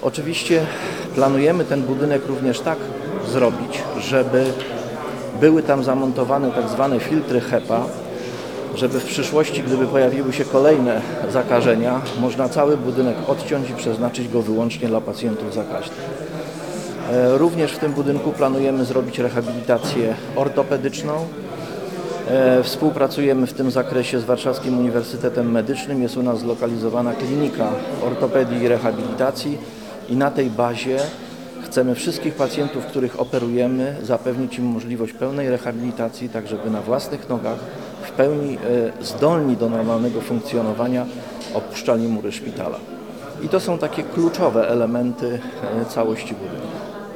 Oczywiście planujemy ten budynek również tak zrobić, żeby były tam zamontowane tak zwane filtry HEPA, żeby w przyszłości, gdyby pojawiły się kolejne zakażenia, można cały budynek odciąć i przeznaczyć go wyłącznie dla pacjentów zakaźnych. Również w tym budynku planujemy zrobić rehabilitację ortopedyczną. Współpracujemy w tym zakresie z Warszawskim Uniwersytetem Medycznym. Jest u nas zlokalizowana klinika ortopedii i rehabilitacji i na tej bazie chcemy wszystkich pacjentów, których operujemy, zapewnić im możliwość pełnej rehabilitacji, tak żeby na własnych nogach, w pełni zdolni do normalnego funkcjonowania, opuszczali mury szpitala. I to są takie kluczowe elementy całości budynku.